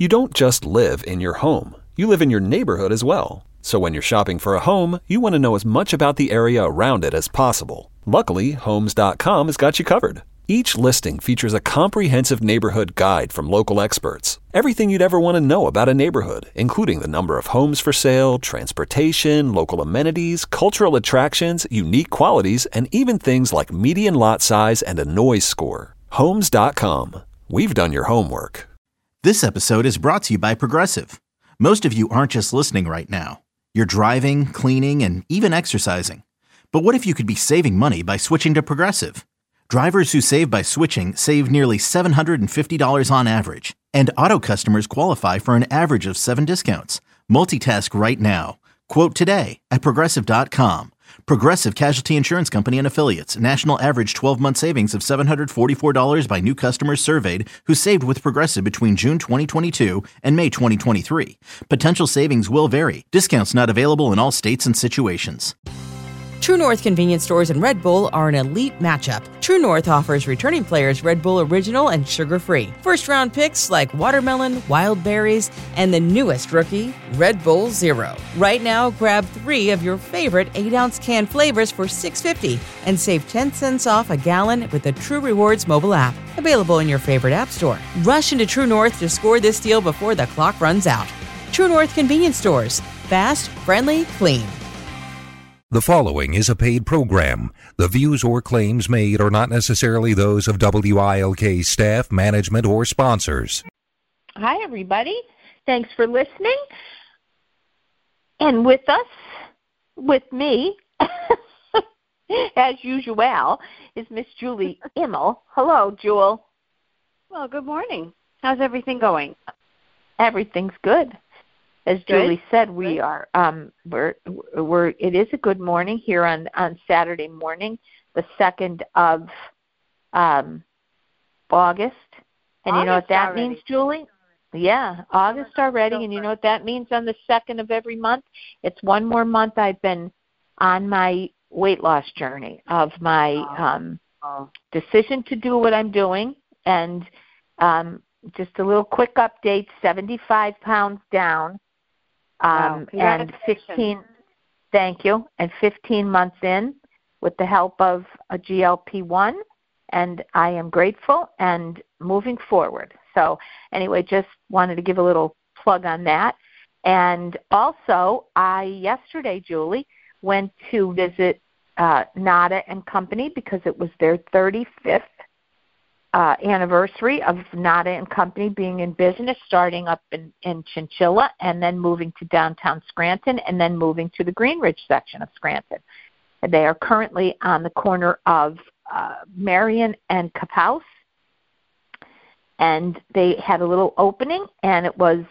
You don't just live in your home. You live in your neighborhood as well. So when you're shopping for a home, you want to know as much about the area around it as possible. Luckily, Homes.com has got you covered. Each listing features a comprehensive neighborhood guide from local experts. Everything you'd ever want to know about a neighborhood, including the number of homes for sale, transportation, local amenities, cultural attractions, unique qualities, and even things like median lot size and a noise score. Homes.com. We've done your homework. This episode is brought to you by Progressive. Most of you aren't just listening right now. You're driving, cleaning, and even exercising. But what if you could be saving money by switching to Progressive? Drivers who save by switching save nearly $750 on average, and auto customers qualify for an average of 7 discounts. Multitask right now. Quote today at Progressive.com. Progressive Casualty Insurance Company and Affiliates. National average 12-month savings of $744 by new customers surveyed who saved with Progressive between June 2022 and May 2023. Potential savings will vary. Discounts not available in all states and situations. True North convenience stores and Red Bull are an elite matchup. True North offers returning players Red Bull Original and sugar-free. First-round picks like watermelon, wild berries, and the newest rookie, Red Bull Zero. Right now, grab 3 of your favorite 8-ounce can flavors for $6.50 and save 10 cents off a gallon with the True Rewards mobile app. Available in your favorite app store. Rush into True North to score this deal before the clock runs out. True North convenience stores. Fast, friendly, clean. The following is a paid program. The views or claims made are not necessarily those of WILK staff, management, or sponsors. Hi, everybody. Thanks for listening. And with us, with me, as usual, is Miss Julie Immel. Hello, Jewel. Well, good morning. How's everything going? Everything's good. As Julie said, we are it is a good morning here on Saturday morning, the 2nd of August. And you know what that means, Julie? Yeah, August already. And you know what that means on the 2nd of every month? It's one more month I've been on my weight loss journey of my decision to do what I'm doing. And just a little quick update, 75 pounds down. And 15, thank you, and 15 months in with the help of a GLP-1, and I am grateful and moving forward. So anyway, just wanted to give a little plug on that. And also, yesterday, Julie, went to visit Nada and Company because it was their 35th anniversary of Nada and Company being in business, starting up in Chinchilla and then moving to downtown Scranton and then moving to the Greenridge section of Scranton. They are currently on the corner of Marion and Capouse, and they had a little opening, and it was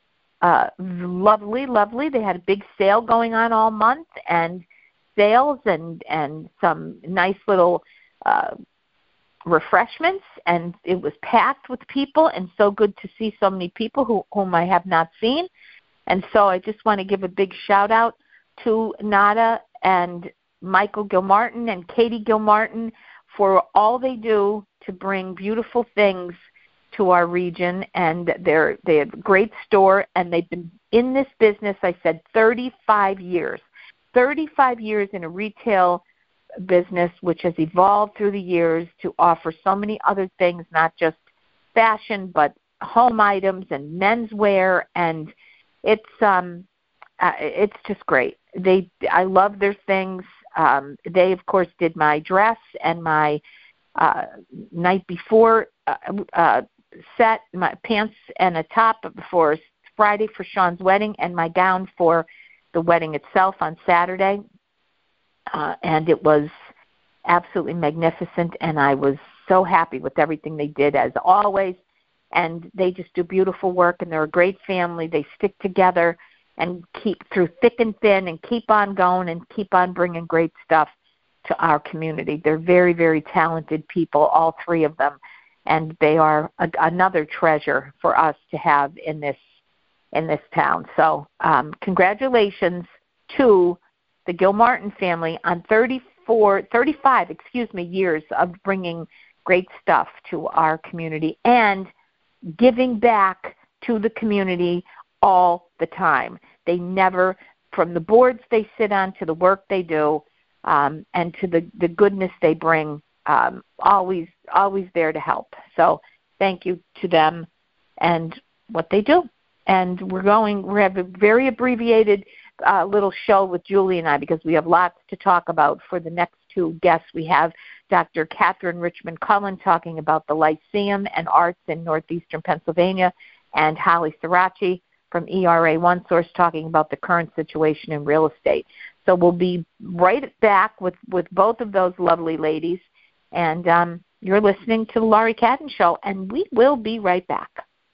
lovely. They had a big sale going on all month, and sales and some nice little refreshments, and it was packed with people, and so good to see so many people whom I have not seen. And so I just want to give a big shout out to Nada and Michael Gilmartin and Katie Gilmartin for all they do to bring beautiful things to our region. And they have a great store, and they've been in this business, I said, 35 years. 35 years in a retail business which has evolved through the years to offer so many other things, not just fashion, but home items and menswear, and it's just great. I love their things. They, of course, did my dress and my night before set, my pants and a top for Friday for Sean's wedding, and my gown for the wedding itself on Saturday. And it was absolutely magnificent, and I was so happy with everything they did, as always. And they just do beautiful work, and they're a great family. They stick together and keep through thick and thin and keep on going and keep on bringing great stuff to our community. They're very, very talented people, all 3 of them, and they are another treasure for us to have in this town. So congratulations to the Gilmartin family on 35 years of bringing great stuff to our community and giving back to the community all the time. They never, from the boards they sit on to the work they do, and to the goodness they bring, always there to help. So thank you to them and what they do. And we have a very abbreviated little show with Julie and I, because we have lots to talk about for the next two guests. We have Dr. Catherine Richmond Cullen talking about the Lyceum and arts in northeastern Pennsylvania, and Holly Srirachi from ERA OneSource talking about the current situation in real estate. So we'll be right back with both of those lovely ladies. And you're listening to the Laurie Cadden Show, and we will be right back.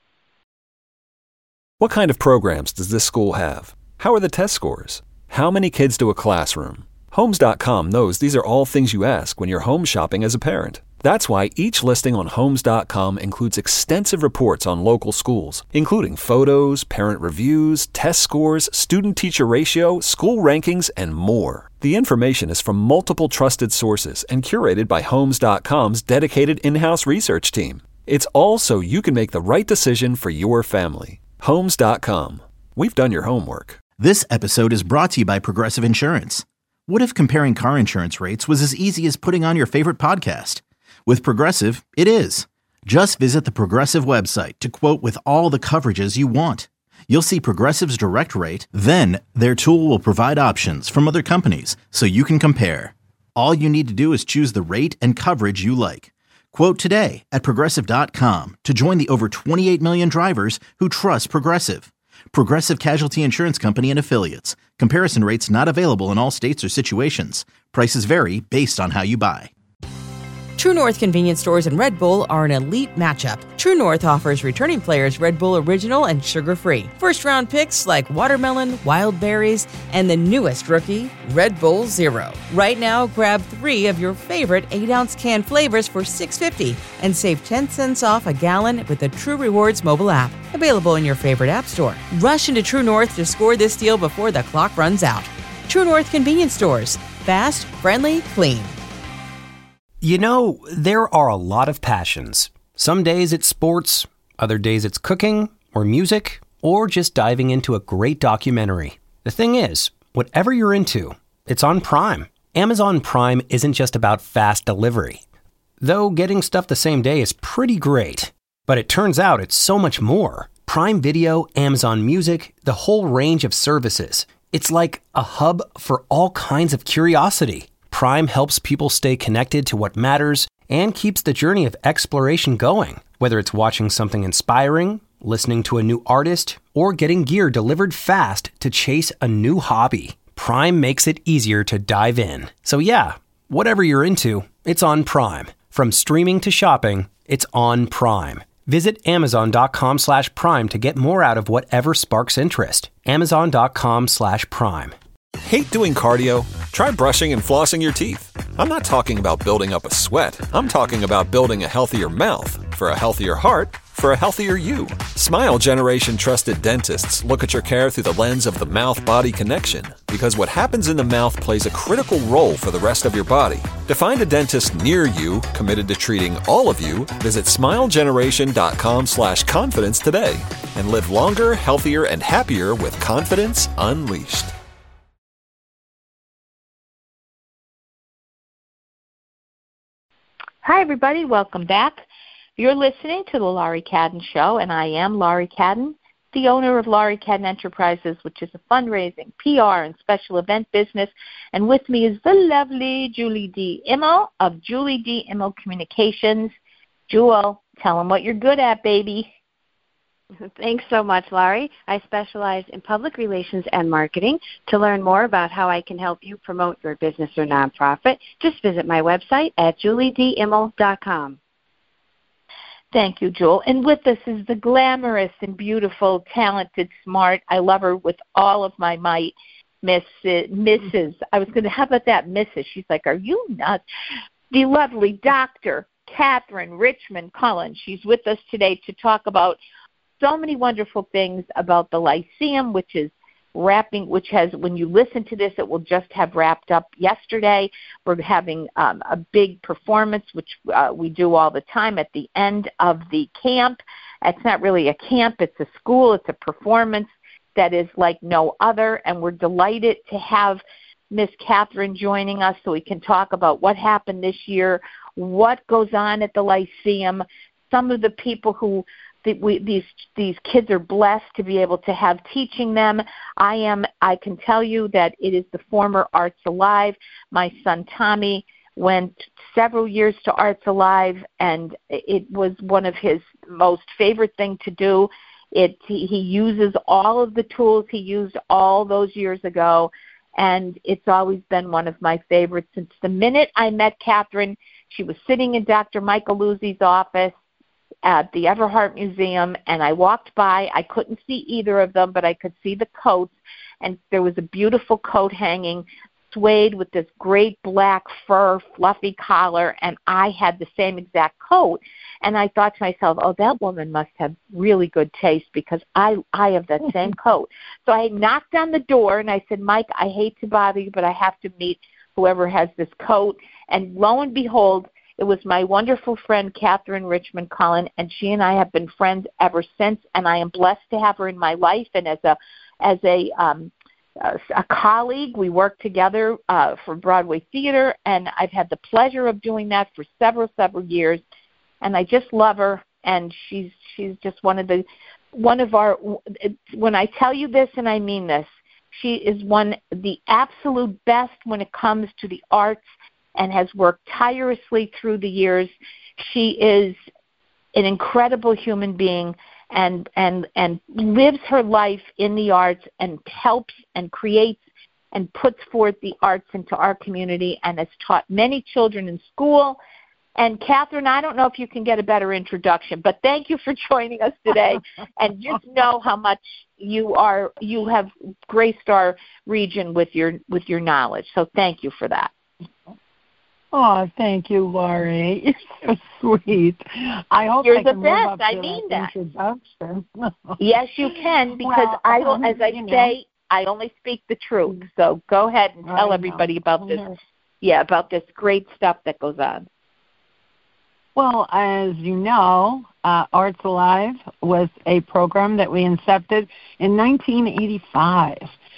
What kind of programs does this school have? How are the test scores? How many kids do a classroom? Homes.com knows these are all things you ask when you're home shopping as a parent. That's why each listing on Homes.com includes extensive reports on local schools, including photos, parent reviews, test scores, student-teacher ratio, school rankings, and more. The information is from multiple trusted sources and curated by Homes.com's dedicated in-house research team. It's all so you can make the right decision for your family. Homes.com. We've done your homework. This episode is brought to you by Progressive Insurance. What if comparing car insurance rates was as easy as putting on your favorite podcast? With Progressive, it is. Just visit the Progressive website to quote with all the coverages you want. You'll see Progressive's direct rate, then their tool will provide options from other companies so you can compare. All you need to do is choose the rate and coverage you like. Quote today at Progressive.com to join the over 28 million drivers who trust Progressive. Progressive Casualty Insurance Company and Affiliates. Comparison rates not available in all states or situations. Prices vary based on how you buy. True North convenience stores and Red Bull are an elite matchup. True North offers returning players Red Bull Original and sugar-free. First-round picks like watermelon, wild berries, and the newest rookie, Red Bull Zero. Right now, grab 3 of your favorite 8-ounce can flavors for $6.50 and save 10 cents off a gallon with the True Rewards mobile app. Available in your favorite app store. Rush into True North to score this deal before the clock runs out. True North convenience stores. Fast, friendly, clean. You know, there are a lot of passions. Some days it's sports, other days it's cooking, or music, or just diving into a great documentary. The thing is, whatever you're into, it's on Prime. Amazon Prime isn't just about fast delivery. Though getting stuff the same day is pretty great. But it turns out it's so much more. Prime Video, Amazon Music, the whole range of services. It's like a hub for all kinds of curiosity. Prime helps people stay connected to what matters and keeps the journey of exploration going. Whether it's watching something inspiring, listening to a new artist, or getting gear delivered fast to chase a new hobby, Prime makes it easier to dive in. So yeah, whatever you're into, it's on Prime. From streaming to shopping, it's on Prime. Visit Amazon.com/Prime to get more out of whatever sparks interest. Amazon.com/Prime. Hate doing cardio? Try brushing and flossing your teeth. I'm not talking about building up a sweat. I'm talking about building a healthier mouth for a healthier heart for a healthier you. Smile Generation trusted dentists look at your care through the lens of the mouth-body connection, because what happens in the mouth plays a critical role for the rest of your body. To find a dentist near you committed to treating all of you, visit smilegeneration.com/confidence today and live longer, healthier, and happier with confidence unleashed. Hi, everybody. Welcome back. You're listening to the Laurie Cadden Show, and I am Laurie Cadden, the owner of Laurie Cadden Enterprises, which is a fundraising, PR, and special event business. And with me is the lovely Julie D. Immel of Julie D. Immel Communications. Jewel, tell them what you're good at, baby. Thanks so much, Laurie. I specialize in public relations and marketing. To learn more about how I can help you promote your business or nonprofit, just visit my website at juliedimmel.com. Thank you, Jewel. And with us is the glamorous and beautiful, talented, smart, I love her with all of my might, Mrs. I was going to, how about that, Mrs.? She's like, are you nuts? The lovely Dr. Catherine Richmond Cullen. She's with us today to talk about so many wonderful things about the Lyceum, which is wrapping, which has, when you listen to this, it will just have wrapped up yesterday. We're having a big performance, which we do all the time at the end of the camp. It's not really a camp. It's a school. It's a performance that is like no other, and we're delighted to have Miss Catherine joining us so we can talk about what happened this year, what goes on at the Lyceum, some of the people who these kids are blessed to be able to have teaching them. I can tell you that it is the former Arts Alive. My son Tommy went several years to Arts Alive, and it was one of his most favorite thing to do. He uses all of the tools he used all those years ago, and it's always been one of my favorites. Since the minute I met Catherine, she was sitting in Dr. Michael Luzzi's office at the Everhart Museum, and I walked by. I couldn't see either of them, but I could see the coats, and there was a beautiful coat hanging, suede with this great black fur, fluffy collar, and I had the same exact coat. And I thought to myself, oh, that woman must have really good taste because I have that same coat. So I knocked on the door, and I said, Mike, I hate to bother you, but I have to meet whoever has this coat. And lo and behold, it was my wonderful friend, Catherine Richmond Cullen, and she and I have been friends ever since, and I am blessed to have her in my life. And as a colleague, we work together for Broadway Theater, and I've had the pleasure of doing that for several years, and I just love her, and she's just one of our, when I tell you this, and I mean this, she is the absolute best when it comes to the arts, and has worked tirelessly through the years. She is an incredible human being and lives her life in the arts and helps and creates and puts forth the arts into our community and has taught many children in school. And Catherine, I don't know if you can get a better introduction, but thank you for joining us today. And just know how much you have graced our region with your knowledge. So thank you for that. Oh, thank you, Laurie. You're so sweet. I hope you're I the can best. live up I to mean that that. introduction. Yes, you can, because I only speak the truth. So go ahead and tell everybody about this. Yeah, about this great stuff that goes on. Well, as you know, Arts Alive was a program that we incepted in 1985.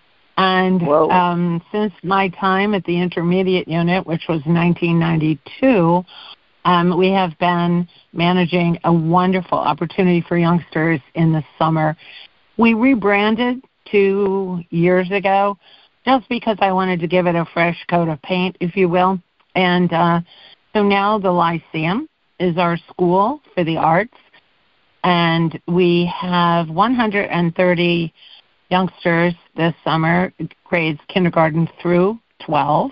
And since my time at the intermediate unit, which was 1992, we have been managing a wonderful opportunity for youngsters in the summer. We rebranded 2 years ago just because I wanted to give it a fresh coat of paint, if you will. And so now the Lyceum is our school for the arts, and we have 130 youngsters this summer, grades kindergarten through 12.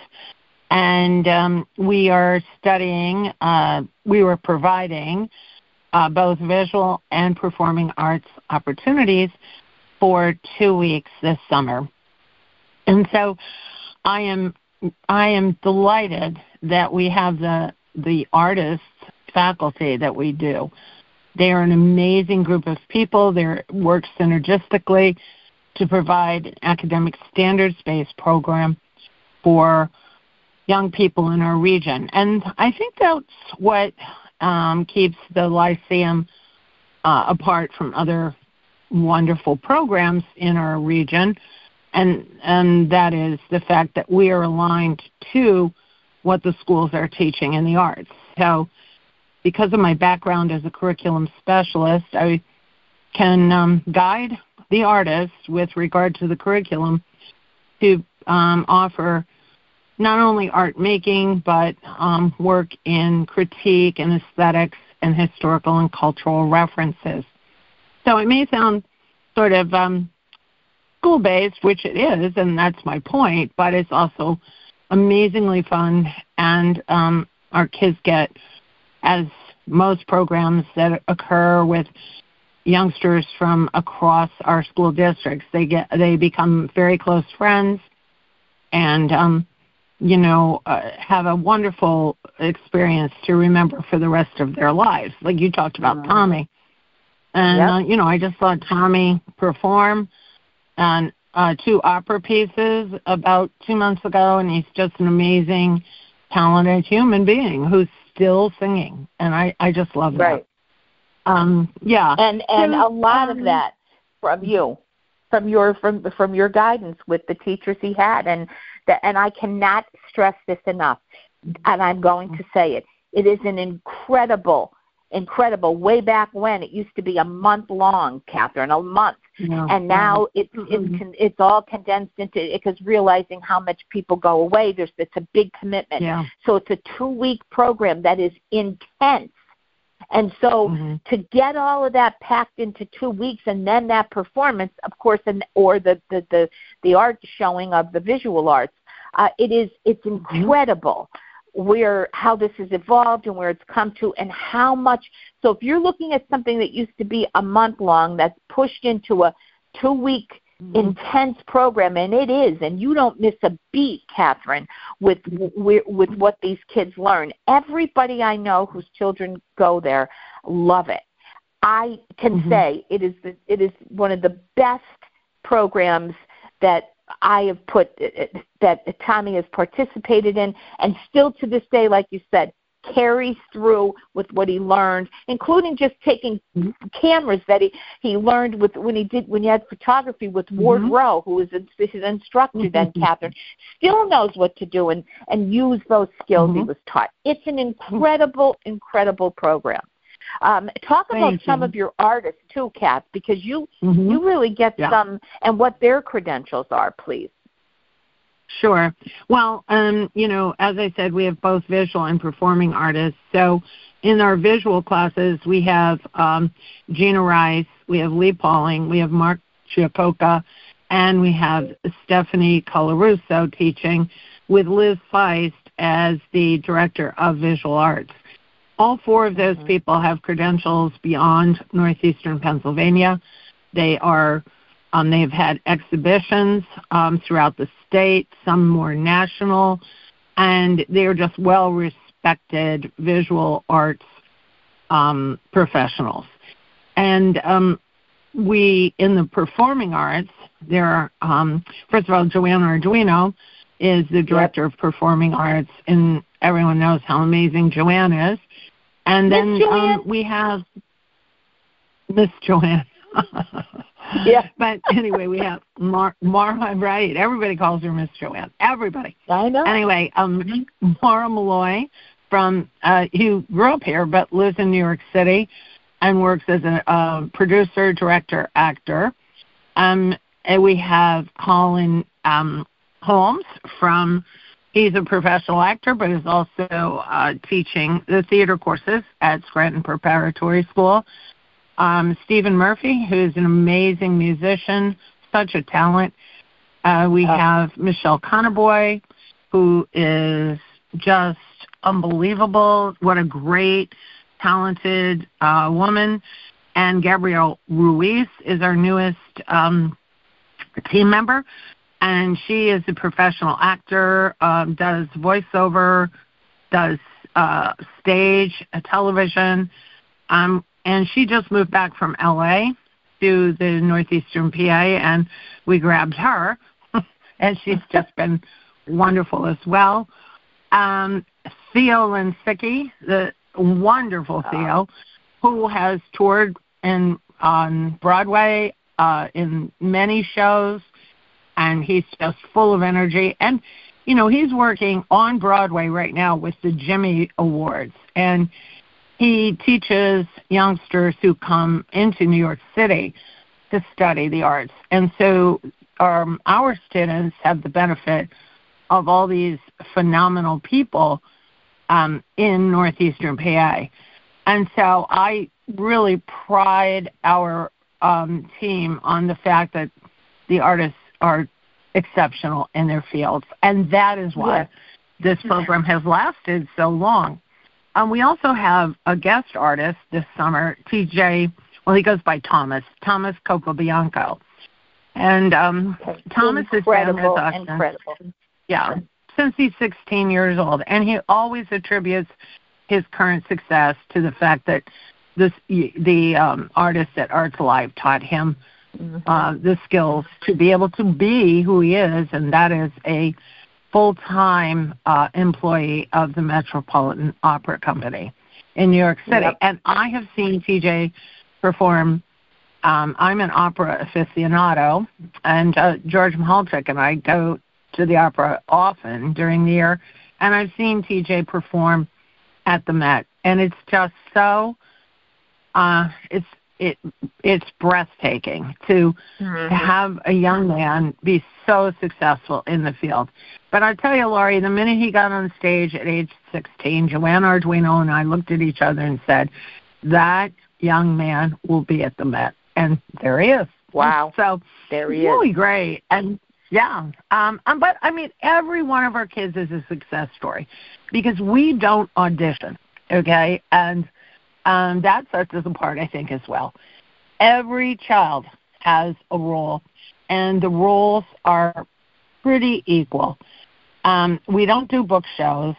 And we are studying, we were providing both visual and performing arts opportunities for 2 weeks this summer. And so I am delighted that we have the artists faculty that we do. They are an amazing group of people. They work synergistically to provide an academic standards-based program for young people in our region. And I think that's what keeps the Lyceum apart from other wonderful programs in our region, and that is the fact that we are aligned to what the schools are teaching in the arts. So because of my background as a curriculum specialist, I can guide the artists with regard to the curriculum to offer not only art making, but work in critique and aesthetics and historical and cultural references. So it may sound sort of school-based, which it is, and that's my point, but it's also amazingly fun, and our kids get, as most programs that occur with youngsters from across our school districts, they become very close friends and have a wonderful experience to remember for the rest of their lives. Like you talked about Tommy. And, I just saw Tommy perform on 2 opera pieces about 2 months ago, and he's just an amazing, talented human being who's still singing. And I just love that. Right. Yeah. And a lot of that from you, from your guidance with the teachers he had, and I cannot stress this enough, and I'm going to say it. It is an incredible. Way back when, it used to be a month long, Catherine, a month, and now it's all condensed into, because realizing how much people go away, it's a big commitment. Yeah. So it's a 2-week program that is intense. And so to get all of that packed into 2 weeks, and then that performance, of course, or the art showing of the visual arts, it's incredible how this has evolved and where it's come to, and how much. So if you're looking at something that used to be a month long that's pushed into a 2-week intense program, and it is, and you don't miss a beat, Catherine, with what these kids learn. Everybody I know whose children go there love it. I can say it is one of the best programs that I have that Tommy has participated in, and still to this day, like you said, carries through with what he learned, including just taking cameras that he learned with when he had photography with Ward Rowe, who was his instructor then, Catherine, still knows what to do and use those skills he was taught. It's an incredible program. Talk about some of your artists too, Kath, because you really get some, and what their credentials are, please. Sure. Well, as I said, we have both visual and performing artists. So in our visual classes, we have Gina Rice, we have Lee Pauling, we have Mark Chiapoca, and we have Stephanie Colarusso teaching, with Liz Feist as the director of visual arts. All 4 of those people have credentials beyond northeastern Pennsylvania. They are they've had exhibitions throughout the state, some more national, and they're just well-respected visual arts professionals. And we, in the performing arts, there are, first of all, Joanna Arduino is the director of performing arts, and everyone knows how amazing Joanne is. And then we have Miss Joanne. Yeah. But anyway, we have Mara, right? Everybody calls her Miss Joanne. Everybody. I know. Anyway, Mara Malloy who grew up here but lives in New York City and works as a producer, director, actor. And we have Colin Holmes he's a professional actor, but is also teaching the theater courses at Scranton Preparatory School. Stephen Murphy, who's an amazing musician, such a talent. We have Michelle Conaboy, who is just unbelievable. What a great, talented woman. And Gabrielle Ruiz is our newest team member. And she is a professional actor, does voiceover, does stage, television, and she just moved back from L.A. to the northeastern PA, and we grabbed her, and she's just been wonderful as well. Theo Linsicki, the wonderful Theo, who has toured on Broadway in many shows, and he's just full of energy. And, he's working on Broadway right now with the Jimmy Awards, and he teaches youngsters who come into New York City to study the arts. And so our students have the benefit of all these phenomenal people in northeastern PA. And so I really pride our team on the fact that the artists are exceptional in their fields. And that is why this program has lasted so long. We also have a guest artist this summer, TJ, he goes by Thomas Copobianco. And Thomas has been with us since he's 16 years old. And he always attributes his current success to the fact that the artist at Arts Alive taught him the skills to be able to be who he is, and that is a full-time employee of the Metropolitan Opera Company. in New York City. Yep. And I have seen TJ perform. I'm an opera aficionado, and George Mihalchik and I go to the opera often during the year, and I've seen TJ perform at the Met, and it's just so it's breathtaking to have a young man be so successful in the field. But I tell you, Laurie, the minute he got on stage at age 16, Joanne Arduino and I looked at each other and said, that young man will be at the Met. And there he is. Wow. So there he really is. great. And yeah. But I mean, every one of our kids is a success story because we don't audition. Okay. And that sets us apart, I think, as well. Every child has a role, and the roles are pretty equal. We don't do book shows.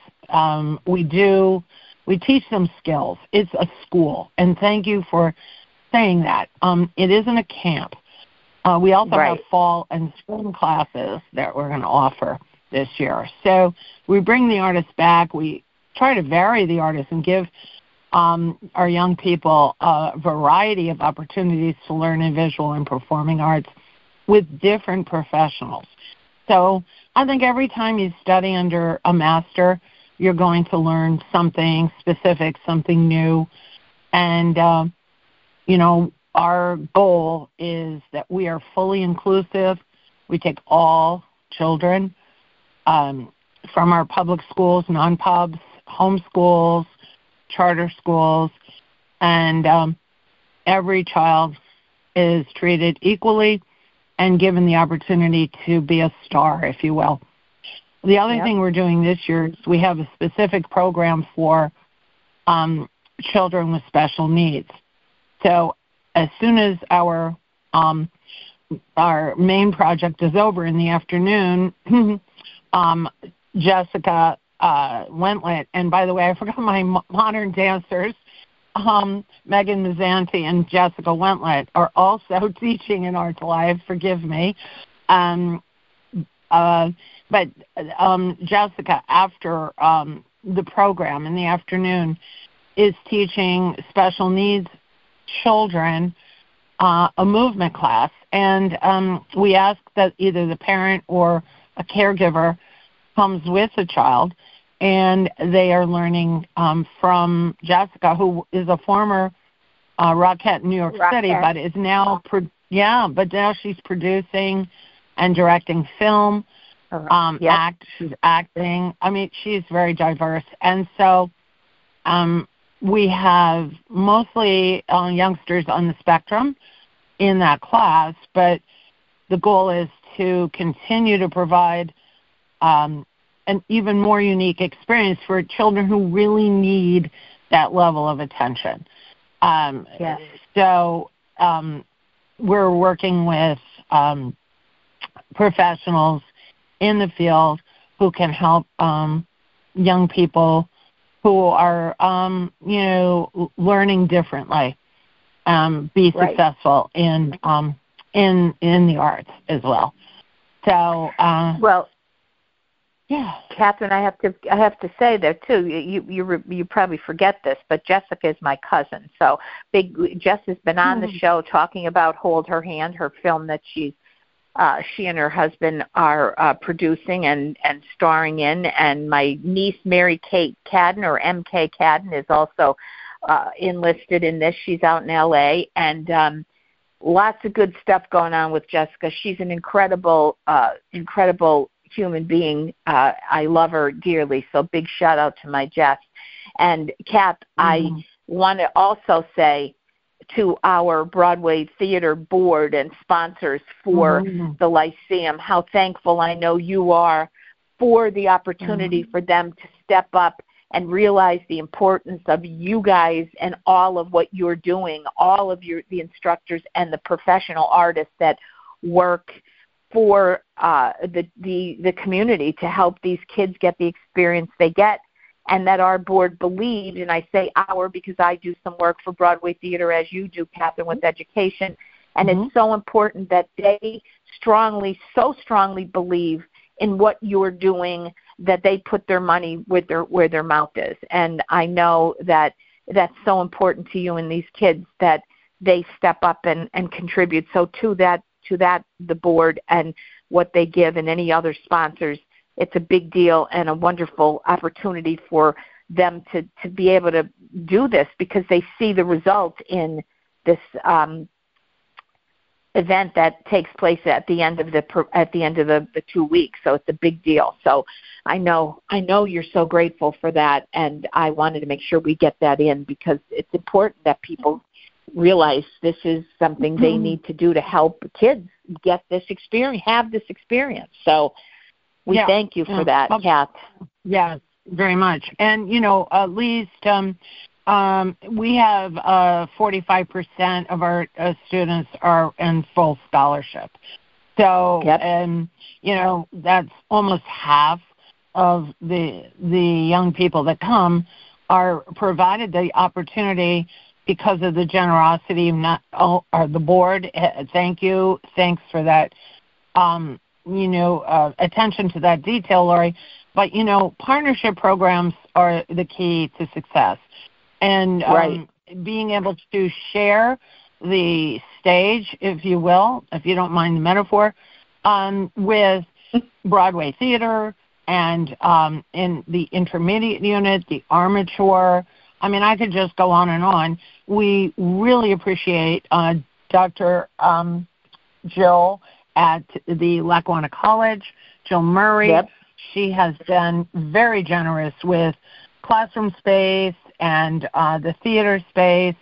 We teach them skills. It's a school, and thank you for saying that. It isn't a camp. We also have fall and spring classes that we're going to offer this year. So we bring the artists back. We try to vary the artists and give our young people a variety of opportunities to learn in visual and performing arts with different professionals. So I think every time you study under a master, you're going to learn something specific, something new. And, our goal is that we are fully inclusive. We take all children from our public schools, non-pubs, home schools, charter schools, and every child is treated equally and given the opportunity to be a star, if you will. The other thing we're doing this year is we have a specific program for children with special needs. So as soon as our main project is over in the afternoon, Jessica Wentlet, and by the way, I forgot my modern dancers, Megan Mazzanti and Jessica Wentlet are also teaching in Arts Live. Forgive me. But Jessica, after the program in the afternoon, is teaching special needs children a movement class. And we ask that either the parent or a caregiver comes with a child, and they are learning from Jessica, who is a former Rockette in New York City, but is now, but now she's producing and directing film. She's acting. I mean, she's very diverse. And so we have mostly youngsters on the spectrum in that class, but the goal is to continue to provide an even more unique experience for children who really need that level of attention. So we're working with professionals in the field who can help young people who are, learning differently, be successful in the arts as well. So, Catherine, I have to say there too. You probably forget this, but Jessica is my cousin. So Jess has been on the show talking about Hold Her Hand, her film that she and her husband are producing and starring in. And my niece Mary Kate Cadden, or MK Cadden, is also enlisted in this. She's out in L.A. and lots of good stuff going on with Jessica. She's an incredible human being. I love her dearly, so big shout out to my Jess. And Kat, I want to also say to our Broadway Theater board and sponsors for the Lyceum how thankful I know you are for the opportunity for them to step up and realize the importance of you guys and all of what you're doing, all of the instructors and the professional artists that work for the community to help these kids get the experience they get, and that our board believed, and I say our because I do some work for Broadway Theater as you do, Catherine, with education, and it's so important that they so strongly believe in what you're doing that they put their money where their mouth is. And I know that that's so important to you and these kids that they step up and contribute. So to that, the board and what they give and any other sponsors, it's a big deal and a wonderful opportunity for them to be able to do this because they see the results in this event that takes place at the end of the 2 weeks. So it's a big deal. So I know you're so grateful for that, and I wanted to make sure we get that in because it's important that people realize this is something they need to do to help kids get this experience, have this experience. So we thank you for that, Kat. Yes, very much. And, at least we have 45% of our students are in full scholarship. So, that's almost half of the young people that come are provided the opportunity because of the generosity of the board. Thank you. Thanks for that, attention to that detail, Lori. But, partnership programs are the key to success. And being able to share the stage, if you will, if you don't mind the metaphor, with Broadway Theater and in the intermediate unit, the armature. I mean, I could just go on and on. We really appreciate Dr. Jill at the Lackawanna College, Jill Murray. Yep. She has been very generous with classroom space and the theater space.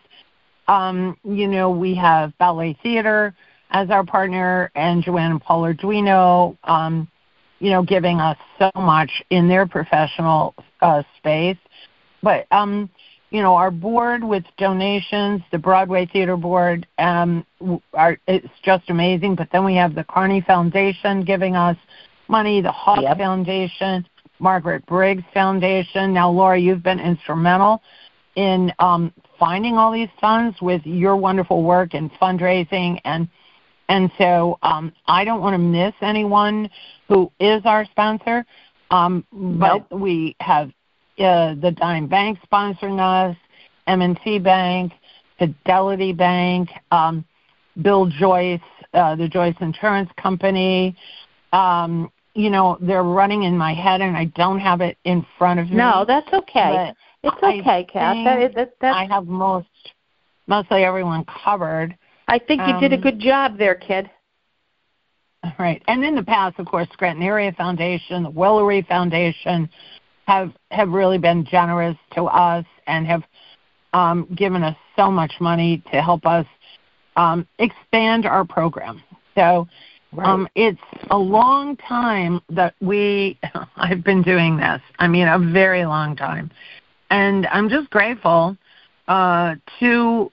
We have Ballet Theater as our partner, and Joanne and Paul Arduino, giving us so much in their professional space. But, our board with donations, the Broadway Theater Board, it's just amazing. But then we have the Carney Foundation giving us money, the Hawk Foundation, Margaret Briggs Foundation. Now, Laura, you've been instrumental in finding all these funds with your wonderful work and fundraising. And so I don't want to miss anyone who is our sponsor. But we have the Dime Bank sponsoring us, M&T Bank, Fidelity Bank, Bill Joyce, the Joyce Insurance Company. They're running in my head, and I don't have it in front of me. No, that's okay. It's okay, Kat. I have mostly everyone covered. I think you did a good job there, kid. Right. And in the past, of course, Scranton Area Foundation, the Willery Foundation have really been generous to us and have given us so much money to help us expand our program. So it's a long time that I've been doing this. I mean, a very long time. And I'm just grateful to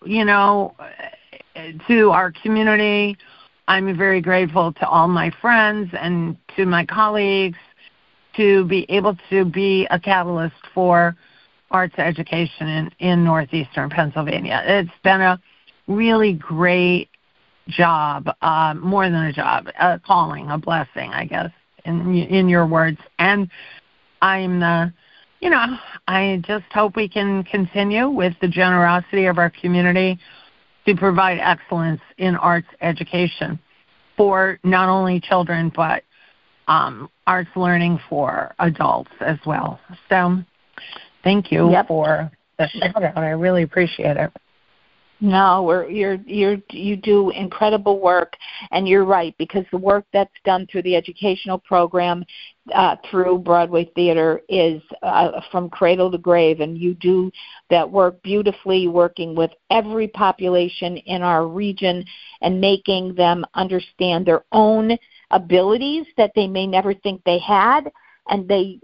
our community. I'm very grateful to all my friends and to my colleagues to be able to be a catalyst for arts education in northeastern Pennsylvania. It's been a really great job, more than a job, a calling, a blessing, I guess, in your words. And I just hope we can continue with the generosity of our community to provide excellence in arts education for not only children, but arts learning for adults as well. So thank you for the shout out. I really appreciate it. No, you do incredible work, and you're right, because the work that's done through the educational program through Broadway Theater is from cradle to grave, and you do that work beautifully, working with every population in our region and making them understand their own abilities that they may never think they had, and the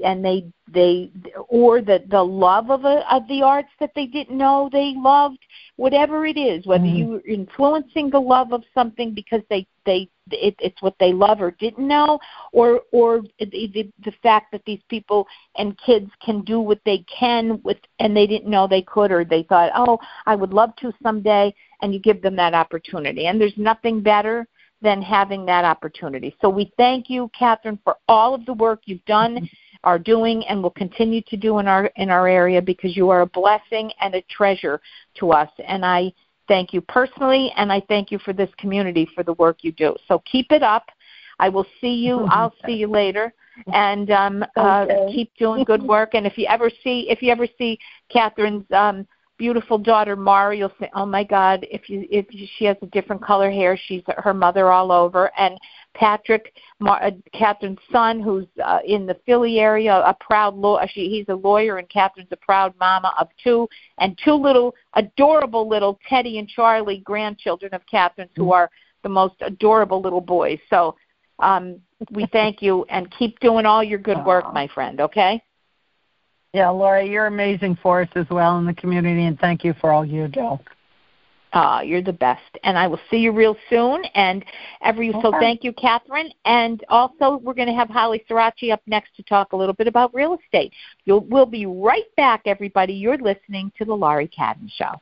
love of the arts that they didn't know they loved, whatever it is, whether you're influencing the love of something because it's what they love or didn't know, or the fact that these people and kids can do what they can with, and they didn't know they could, or they thought, oh, I would love to someday, and you give them that opportunity. And there's nothing better than having that opportunity. So we thank you, Catherine, for all of the work you've done are doing and will continue to do in our area, because you are a blessing and a treasure to us. And I thank you personally, and I thank you for this community for the work you do. So keep it up. I will see you. I'll see you later. And keep doing good work. And if you ever see Catherine's beautiful daughter Mara, you'll say, "Oh my God!" If she has a different color hair, she's her mother all over. And Patrick, Catherine's son, who's in the Philly area, a proud he's a lawyer, and Catherine's a proud mama of two little adorable little Teddy and Charlie grandchildren of Catherine's, who are the most adorable little boys. So we thank you, and keep doing all your good work, my friend. Okay. Yeah, Laura, you're amazing for us as well in the community, and thank you for all you do. You're the best. And I will see you real soon. So thank you, Catherine. And also, we're going to have Holly Sirachi up next to talk a little bit about real estate. We'll be right back, everybody. You're listening to The Laurie Cadden Show.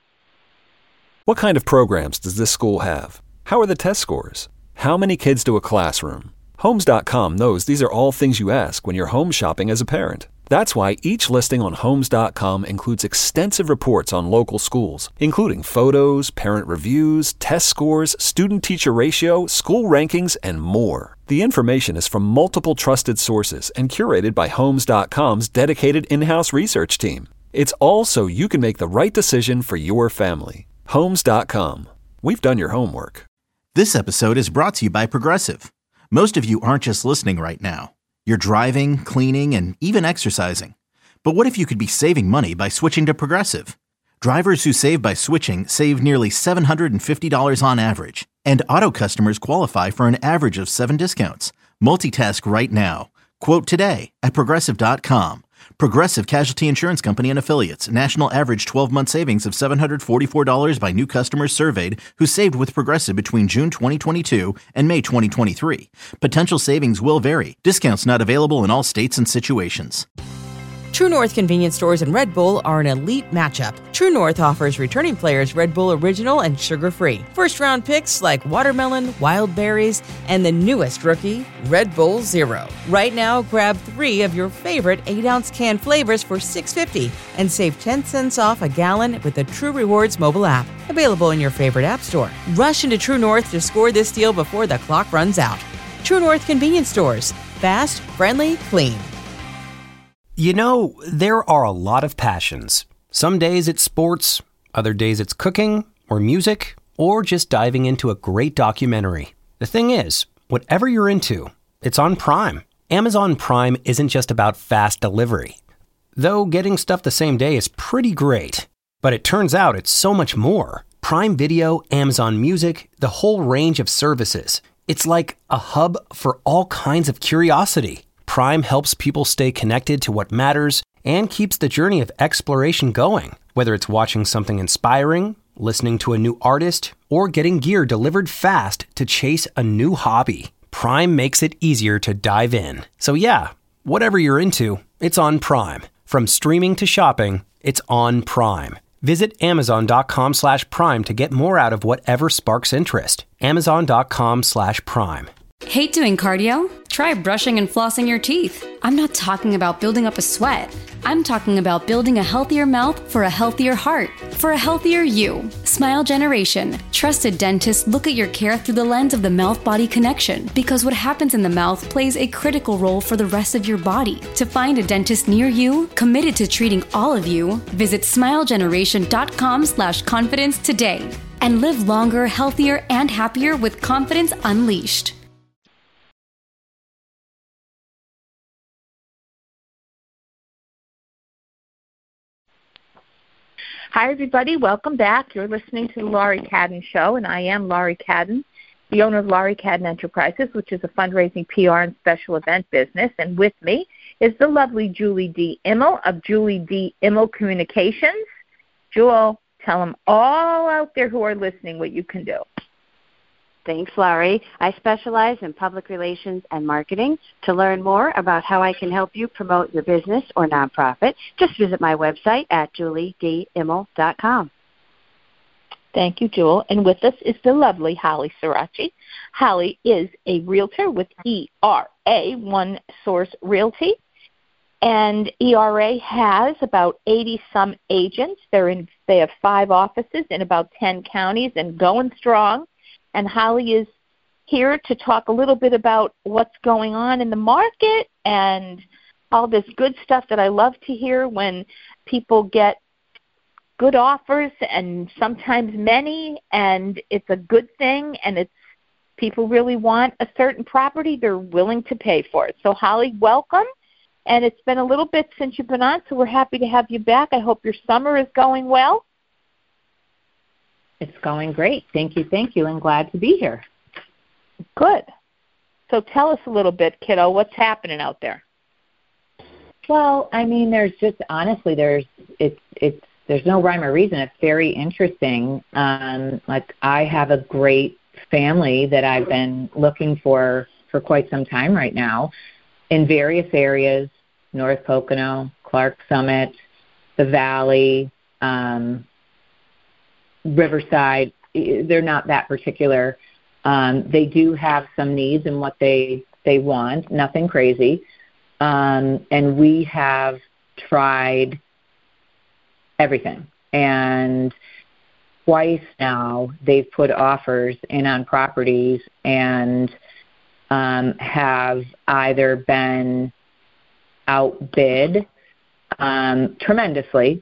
What kind of programs does this school have? How are the test scores? How many kids do a classroom? Homes.com knows these are all things you ask when you're home shopping as a parent. That's why each listing on Homes.com includes extensive reports on local schools, including photos, parent reviews, test scores, student-teacher ratio, school rankings, and more. The information is from multiple trusted sources and curated by Homes.com's dedicated in-house research team. It's all so you can make the right decision for your family. Homes.com. We've done your homework. This episode is brought to you by Progressive. Most of you aren't just listening right now. You're driving, cleaning, and even exercising. But what if you could be saving money by switching to Progressive? Drivers who save by switching save nearly $750 on average. And auto customers qualify for an average of 7 discounts. Multitask right now. Quote today at Progressive.com. Progressive Casualty Insurance Company and Affiliates. National average 12-month savings of $744 by new customers surveyed who saved with Progressive between June 2022 and May 2023. Potential savings will vary. Discounts not available in all states and situations. True North convenience stores and Red Bull are an elite matchup. True North offers returning players Red Bull Original and sugar-free. First-round picks like watermelon, wild berries, and the newest rookie, Red Bull Zero. Right now, grab 3 of your favorite 8-ounce can flavors for $6.50 and save 10 cents off a gallon with the True Rewards mobile app. Available in your favorite app store. Rush into True North to score this deal before the clock runs out. True North convenience stores. Fast, friendly, clean. You know, there are a lot of passions. Some days it's sports, other days it's cooking, or music, or just diving into a great documentary. The thing is, whatever you're into, it's on Prime. Amazon Prime isn't just about fast delivery. Though getting stuff the same day is pretty great. But it turns out it's so much more. Prime Video, Amazon Music, the whole range of services. It's like a hub for all kinds of curiosity. Prime helps people stay connected to what matters and keeps the journey of exploration going. Whether it's watching something inspiring, listening to a new artist, or getting gear delivered fast to chase a new hobby, Prime makes it easier to dive in. So yeah, whatever you're into, it's on Prime. From streaming to shopping, it's on Prime. Visit Amazon.com/Prime to get more out of whatever sparks interest. Amazon.com/Prime. Hate doing cardio? Try brushing and flossing your teeth. I'm not talking about building up a sweat. I'm talking about building a healthier mouth for a healthier heart, for a healthier you. Smile Generation. Trusted dentists look at your care through the lens of the mouth-body connection, because what happens in the mouth plays a critical role for the rest of your body. To find a dentist near you, committed to treating all of you, visit smilegeneration.com/confidence today and live longer, healthier, and happier with confidence unleashed. Hi, everybody. Welcome back. You're listening to the Laurie Cadden Show, and I am Laurie Cadden, the owner of Laurie Cadden Enterprises, which is a fundraising, PR, and special event business. And with me is the lovely Julie D. Immel of Julie D. Immel Communications. Jewel, tell them all out there who are listening what you can do. Thanks, Laurie. I specialize in public relations and marketing. To learn more about how I can help you promote your business or nonprofit, just visit my website at juliedimmel.com. Thank you, Jewel. And with us is the lovely Holly Sirachi. Holly is a realtor with ERA, One Source Realty. And ERA has about 80-some agents. They have 5 offices in about 10 counties and going strong. And Holly is here to talk a little bit about what's going on in the market and all this good stuff that I love to hear when people get good offers and sometimes many, and it's a good thing, and it's people really want a certain property, they're willing to pay for it. So Holly, welcome. And it's been a little bit since you've been on, so we're happy to have you back. I hope your summer is going well. It's going great. Thank you, and glad to be here. Good. So tell us a little bit, kiddo, what's happening out there? Well, I mean, there's no rhyme or reason. It's very interesting. Like, I have a great family that I've been looking for quite some time right now in various areas, North Pocono, Clark Summit, the Valley, Riverside. They're not that particular. They do have some needs in what they want, nothing crazy. And we have tried everything. And twice now they've put offers in on properties and have either been outbid tremendously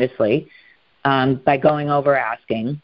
by going over asking,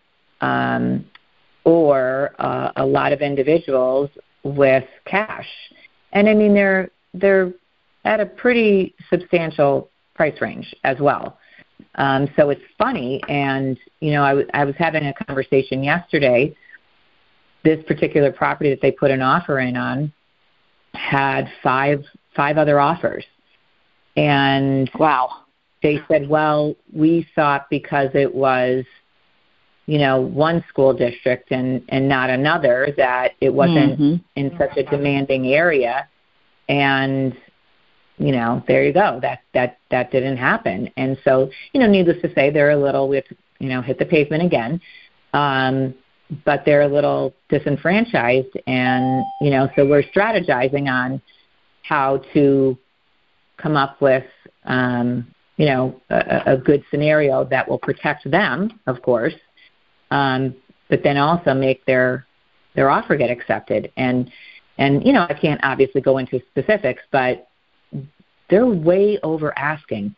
or a lot of individuals with cash. And I mean, they're at a pretty substantial price range as well. So it's funny, and I was having a conversation yesterday. This particular property that they put an offer in on had five other offers. And wow, they said, well, we thought because it was, one school district and not another, that it wasn't in such a demanding area. And, there you go. That didn't happen. And so, needless to say, they're a little, we have to, hit the pavement again. But they're a little disenfranchised, and so we're strategizing on how to come up with a good scenario that will protect them, of course, but then also make their offer get accepted. And I can't obviously go into specifics, but they're way over asking.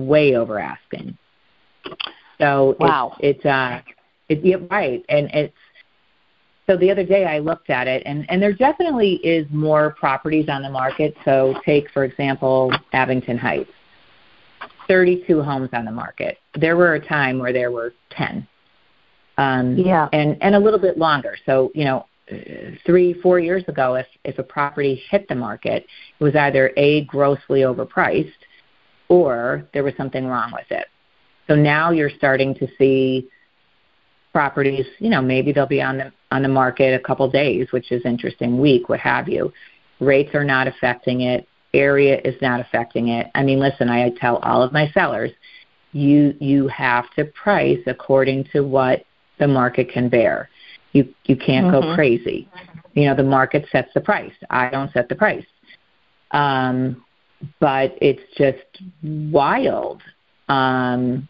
So wow, it's right. And so the other day I looked at it, and there definitely is more properties on the market. So take, for example, Abington Heights, 32 homes on the market. There were a time where there were 10. And a little bit longer. So, 3-4 years ago, if a property hit the market, it was either A, grossly overpriced, or there was something wrong with it. So now you're starting to see properties, maybe they'll be on the market a couple days, which is interesting, week, what have you. Rates are not affecting it. Area is not affecting it. I mean, listen, I tell all of my sellers, you have to price according to what the market can bear. You can't go crazy. The market sets the price. I don't set the price. But it's just wild. And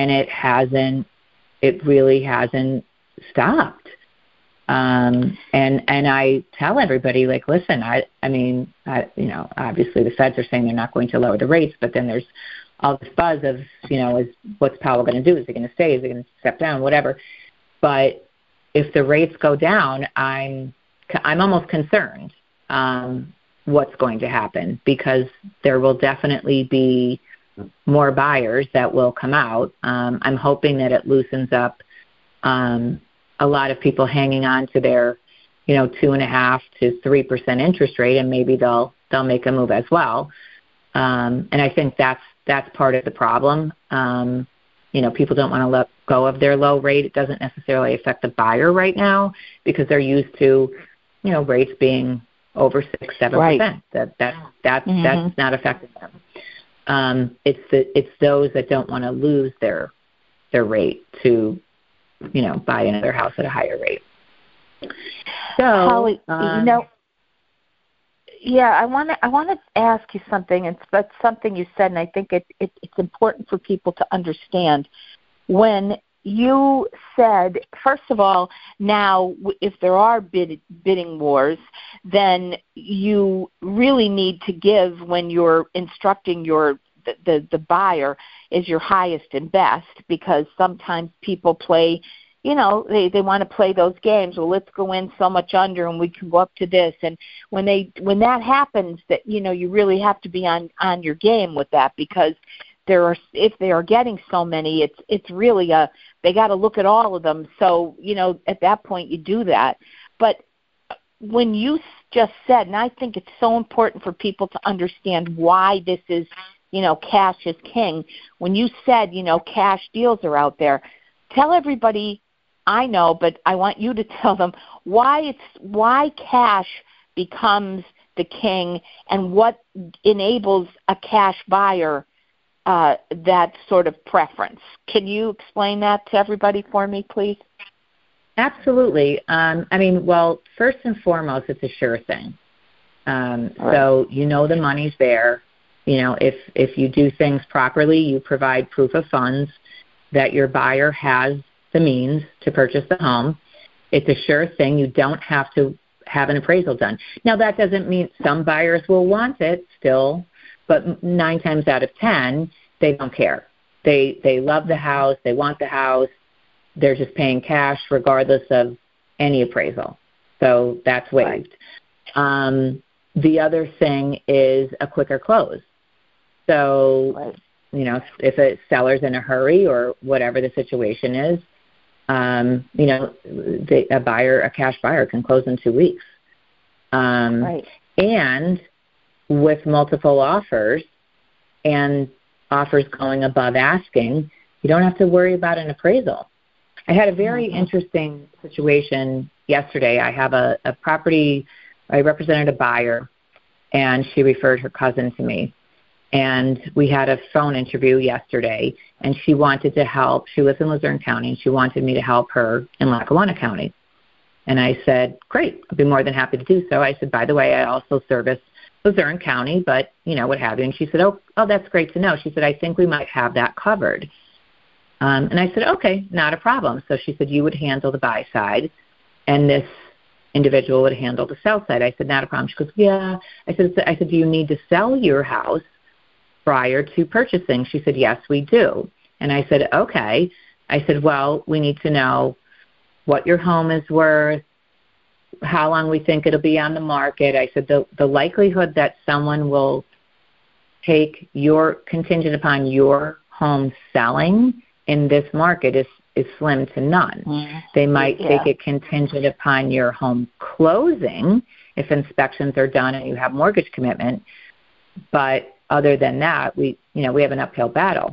it really hasn't stopped. And I tell everybody, like, listen, I mean, obviously the Feds are saying they're not going to lower the rates, but then there's all this buzz of, is what's Powell going to do? Is he going to stay? Is he going to step down? Whatever. But if the rates go down, I'm almost concerned what's going to happen, because there will definitely be more buyers that will come out. I'm hoping that it loosens up a lot of people hanging on to their, 2.5% to 3% interest rate, and maybe they'll make a move as well. And I think that's part of the problem. People don't want to let go of their low rate. It doesn't necessarily affect the buyer right now because they're used to, rates being over 6-7%. Right. That's not affecting them. It's those that don't want to lose their rate to, buy another house at a higher rate. So, Holly, Yeah, I want to ask you something, and it's something you said, and I think it's important for people to understand. When you said, first of all, now if there are bidding wars, then you really need to give, when you're instructing the buyer, is your highest and best, because sometimes people play, they want to play those games. Well, let's go in so much under and we can go up to this. And when that happens, that, you really have to be on your game with that, because if they are getting so many, it's really they got to look at all of them. So, at that point you do that. But when you just said, and I think it's so important for people to understand why this is, cash is king. When you said, cash deals are out there, tell everybody. I know, but I want you to tell them why cash becomes the king, and what enables a cash buyer that sort of preference. Can you explain that to everybody for me, please? Absolutely. Well, first and foremost, it's a sure thing. Right. So the money's there. If you do things properly, you provide proof of funds that your buyer has the means to purchase the home. It's a sure thing. You don't have to have an appraisal done. Now, that doesn't mean some buyers will want it still, but 9 times out of 10, they don't care. They love the house. They want the house. They're just paying cash regardless of any appraisal. So that's waived. Right. The other thing is a quicker close. So, right. If a seller's in a hurry or whatever the situation is, a cash buyer can close in 2 weeks. Right. And with multiple offers and offers going above asking, you don't have to worry about an appraisal. I had a very interesting situation yesterday. I have a property, I represented a buyer, and she referred her cousin to me. And we had a phone interview yesterday, and she wanted to help. She lives in Luzerne County, and she wanted me to help her in Lackawanna County. And I said, great, I'd be more than happy to do so. I said, by the way, I also service Luzerne County, but, what have you. And she said, oh, that's great to know. She said, I think we might have that covered. And I said, okay, not a problem. So she said, you would handle the buy side, and this individual would handle the sell side. I said, not a problem. She goes, yeah. I said, do you need to sell your house prior to purchasing? She said, yes, we do. And I said, okay. I said, well, we need to know what your home is worth, how long we think it'll be on the market. I said, the likelihood that someone will take your contingent upon your home selling in this market is slim to none. Mm. They might take it contingent upon your home closing if inspections are done and you have mortgage commitment. But other than that, we have an uphill battle.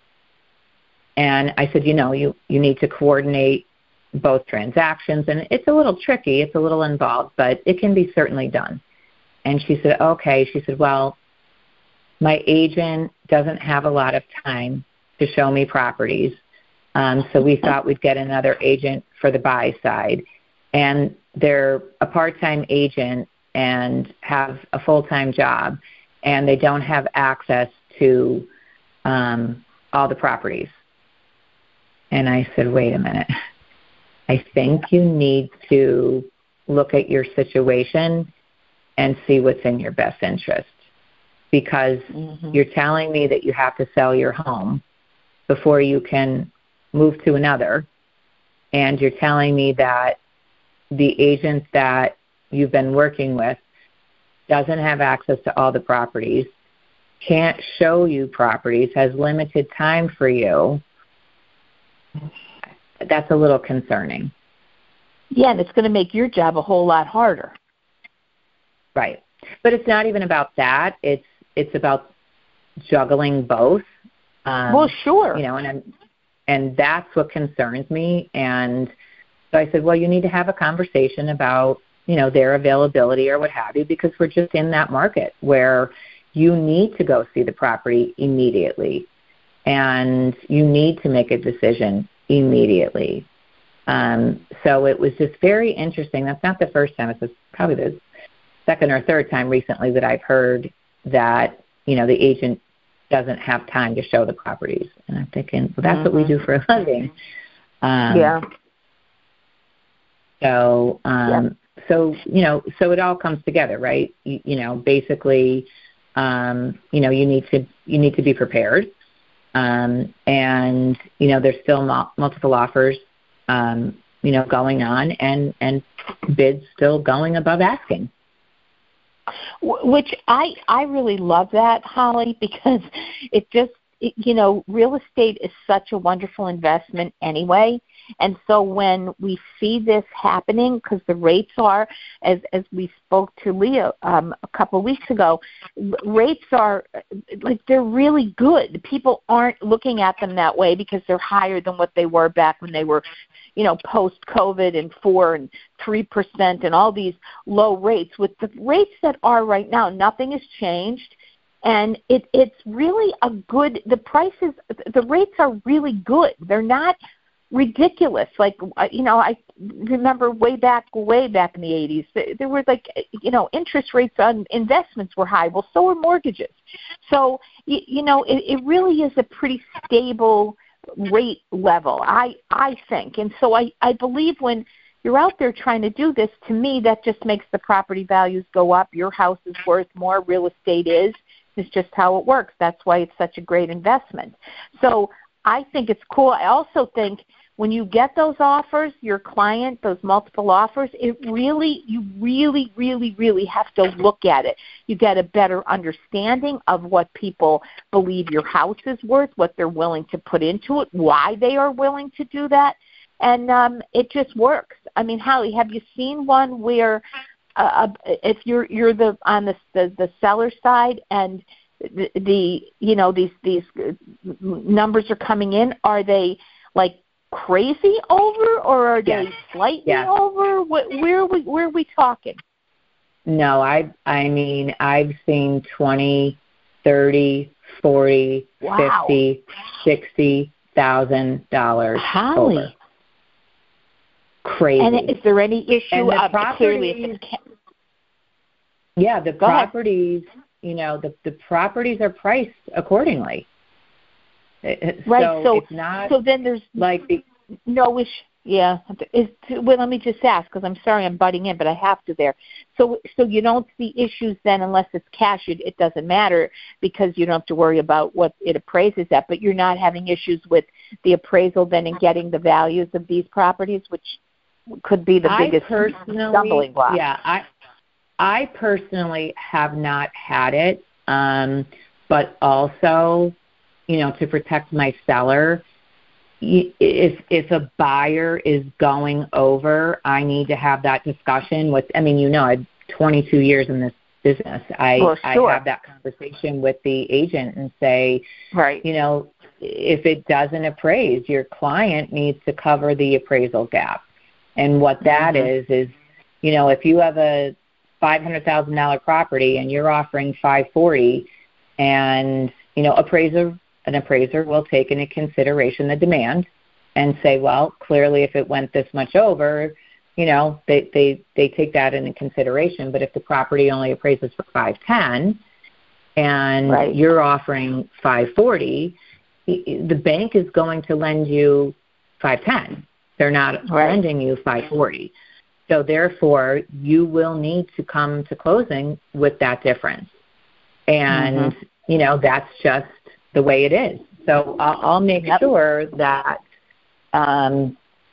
And I said, you need to coordinate both transactions, and it's a little tricky, it's a little involved, but it can be certainly done. And she said, okay. She said, well, my agent doesn't have a lot of time to show me properties, so we thought we'd get another agent for the buy side. And they're a part-time agent and have a full-time job, and they don't have access to all the properties. And I said, wait a minute. I think you need to look at your situation and see what's in your best interest, because you're telling me that you have to sell your home before you can move to another, and you're telling me that the agent that you've been working with doesn't have access to all the properties, can't show you properties, has limited time for you. That's a little concerning. Yeah, and it's going to make your job a whole lot harder. Right. But it's not even about that. It's about juggling both. Well, sure. And that's what concerns me. And so I said, well, you need to have a conversation about, their availability or what have you, because we're just in that market where you need to go see the property immediately, and you need to make a decision immediately. So it was just very interesting. That's not the first time. It's probably the second or third time recently that I've heard that, the agent doesn't have time to show the properties. And I'm thinking, well, that's what we do for a living. So, so it all comes together, right? Basically, you need to be prepared. And, there's still multiple offers, going on and bids still going above asking. Which I really love that, Holly, because it just, real estate is such a wonderful investment anyway. And so when we see this happening, because the rates are, as we spoke to Leah a couple of weeks ago, rates are, they're really good. People aren't looking at them that way because they're higher than what they were back when they were, post-COVID and 4% and 3% and all these low rates. With the rates that are right now, nothing has changed. And it's really the rates are really good. They're not ridiculous. I remember way back in the 80s, there were interest rates on investments were high. Well, so were mortgages. So, it really is a pretty stable rate level, I think. And so I believe when you're out there trying to do this, to me, that just makes the property values go up. Your house is worth more. Real estate is. It's just how it works. That's why it's such a great investment. So I think it's cool. I also think when you get those offers, your client, those multiple offers, you really have to look at it. You get a better understanding of what people believe your house is worth, what they're willing to put into it, why they are willing to do that, and it just works. I mean, Holly, have you seen one where if you're on the seller side and these numbers are coming in, are they crazy over, or are they slightly over? Where are we talking? No, I mean I've seen 20, 30, 40, wow. $50,000, $60,000. Holly. Over. Crazy. And is there any issue? Clearly, the properties. The properties are priced accordingly. Right. So it's not. So then there's no issue. Yeah. Well, let me just ask, because I'm sorry I'm butting in, but I have to there. So you don't see issues then unless it's cash. It doesn't matter because you don't have to worry about what it appraises at. But you're not having issues with the appraisal then and getting the values of these properties, which could be the biggest stumbling block. Yeah, I personally have not had it, but also, to protect my seller, if a buyer is going over, I need to have that discussion with. I mean, I'm 22 years in this business. I have that conversation with the agent and say, right, if it doesn't appraise, your client needs to cover the appraisal gap. And what that is, if you have a $500,000 property and you're offering $540,000, and an appraiser will take into consideration the demand and say, well, clearly if it went this much over, they take that into consideration. But if the property only appraises for $510,000 and you're offering $540,000, the bank is going to lend you $510,000. They're not lending you $540,000. So therefore, you will need to come to closing with that difference. And, that's just the way it is. So I'll make sure that, the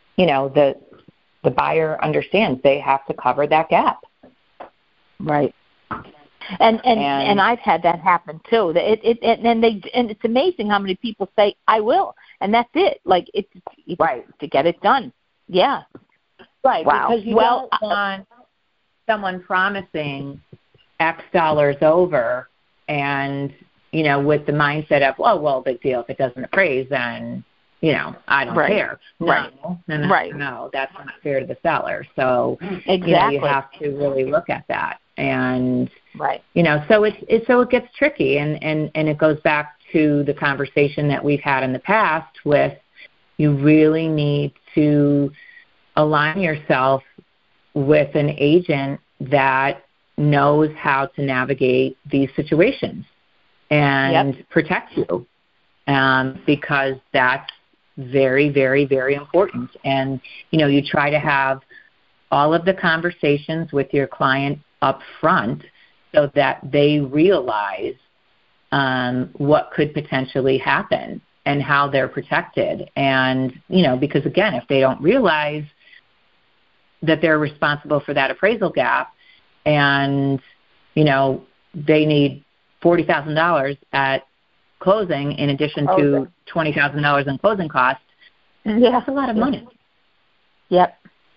buyer understands they have to cover that gap. Right. And I've had that happen too. And it's amazing how many people say, I will. And that's it. To get it done. Yeah. Right, wow. Because you don't want someone promising X dollars over and, with the mindset of, well, big deal. If it doesn't appraise, then, I don't care. No, that's not fair to the seller. So, exactly. You have to really look at that. And, so it gets tricky. And it goes back to the conversation that we've had in the past with you really need to align yourself with an agent that knows how to navigate these situations and protect you, because that's very, very, very important. And, you try to have all of the conversations with your client up front so that they realize what could potentially happen and how they're protected. And, because, again, if they don't realize that they're responsible for that appraisal gap and, they need $40,000 at closing in addition to $20,000 in closing costs, that's a lot of money. Yep.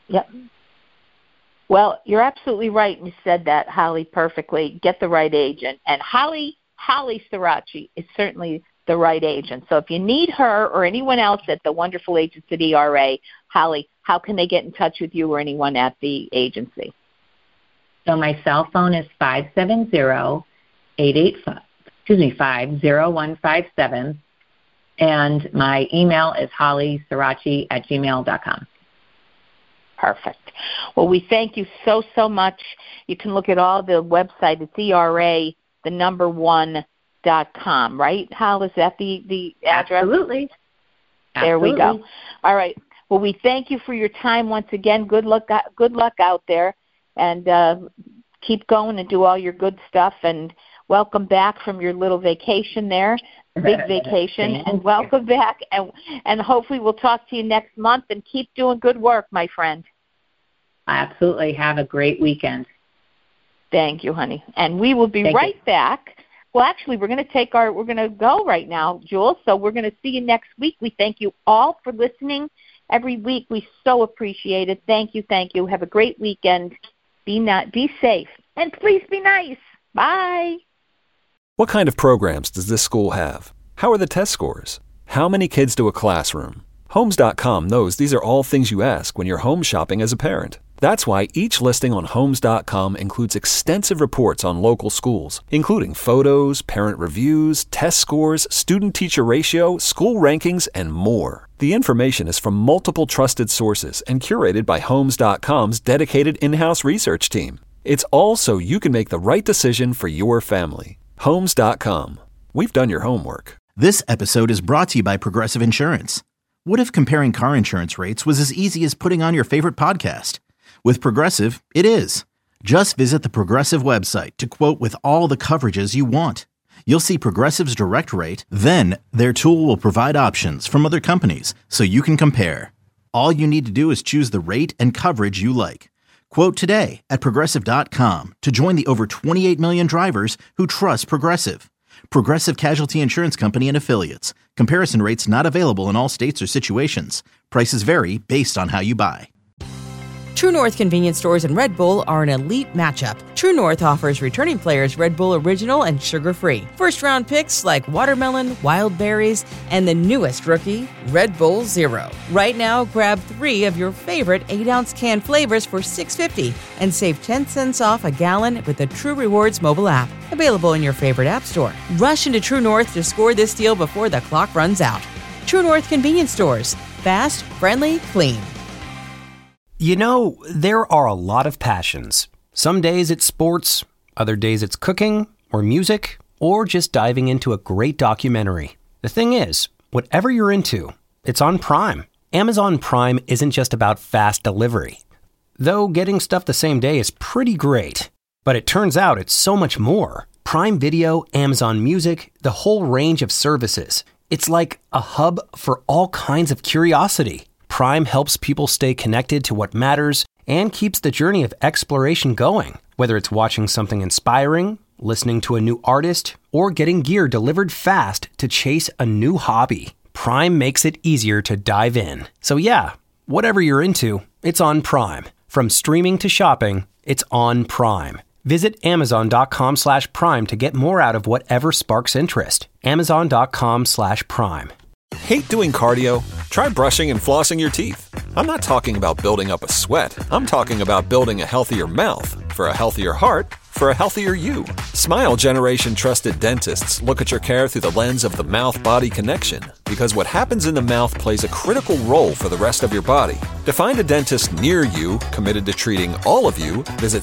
Well, you're absolutely right. You said that, Holly, perfectly. Get the right agent. And Holly Sirachi is certainly the right agent. So if you need her or anyone else at the wonderful agents at ERA, Holly, how can they get in touch with you or anyone at the agency? So my cell phone is 570-157, and my email is hollysirachi@gmail.com. Perfect. Well, we thank you so, so much. You can look at all the website. It's ERA, the number 1.com, right, Hal? Is that the address? Absolutely. There we go. All right. Well, we thank you for your time once again. Good luck out there, and keep going and do all your good stuff. And welcome back from your little vacation there, big vacation, and welcome back. And hopefully we'll talk to you next month. And keep doing good work, my friend. Absolutely. Have a great weekend. Thank you, honey. And we will be back. Well, actually, we're going to go right now, Jules. So we're going to see you next week. We thank you all for listening every week. We so appreciate it. Thank you. Have a great weekend. Be safe. And please be nice. Bye. What kind of programs does this school have? How are the test scores? How many kids do a classroom? Homes.com knows these are all things you ask when you're home shopping as a parent. That's why each listing on Homes.com includes extensive reports on local schools, including photos, parent reviews, test scores, student-teacher ratio, school rankings, and more. The information is from multiple trusted sources and curated by Homes.com's dedicated in-house research team. It's all so you can make the right decision for your family. Homes.com. We've done your homework. This episode is brought to you by Progressive Insurance. What if comparing car insurance rates was as easy as putting on your favorite podcast? With Progressive, it is. Just visit the Progressive website to quote with all the coverages you want. You'll see Progressive's direct rate, then their tool will provide options from other companies so you can compare. All you need to do is choose the rate and coverage you like. Quote today at Progressive.com to join the over 28 million drivers who trust Progressive. Progressive Casualty Insurance Company and Affiliates. Comparison rates not available in all states or situations. Prices vary based on how you buy. True North convenience stores and Red Bull are an elite matchup. True North offers returning players Red Bull Original and sugar-free. First-round picks like watermelon, wild berries, and the newest rookie, Red Bull Zero. Right now, grab 3 of your favorite 8-ounce can flavors for $6.50 and save 10 cents off a gallon with the True Rewards mobile app. Available in your favorite app store. Rush into True North to score this deal before the clock runs out. True North convenience stores. Fast, friendly, clean. There are a lot of passions. Some days it's sports, other days it's cooking or music, or just diving into a great documentary. The thing is, whatever you're into, it's on Prime. Amazon Prime isn't just about fast delivery. Though getting stuff the same day is pretty great. But it turns out it's so much more. Prime Video, Amazon Music, the whole range of services. It's like a hub for all kinds of curiosity. Prime helps people stay connected to what matters and keeps the journey of exploration going. Whether it's watching something inspiring, listening to a new artist, or getting gear delivered fast to chase a new hobby, Prime makes it easier to dive in. So yeah, whatever you're into, it's on Prime. From streaming to shopping, it's on Prime. Visit Amazon.com/Prime to get more out of whatever sparks interest. Amazon.com/Prime. Hate doing cardio? Try brushing and flossing your teeth. I'm not talking about building up a sweat. I'm talking about building a healthier mouth. For a healthier heart, for a healthier you. Smile Generation trusted dentists look at your care through the lens of the mouth-body connection, because what happens in the mouth plays a critical role for the rest of your body. To find a dentist near you committed to treating all of you, visit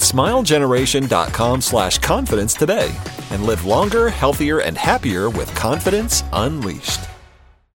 smilegeneration.com/confidence today and live longer, healthier, and happier with confidence unleashed.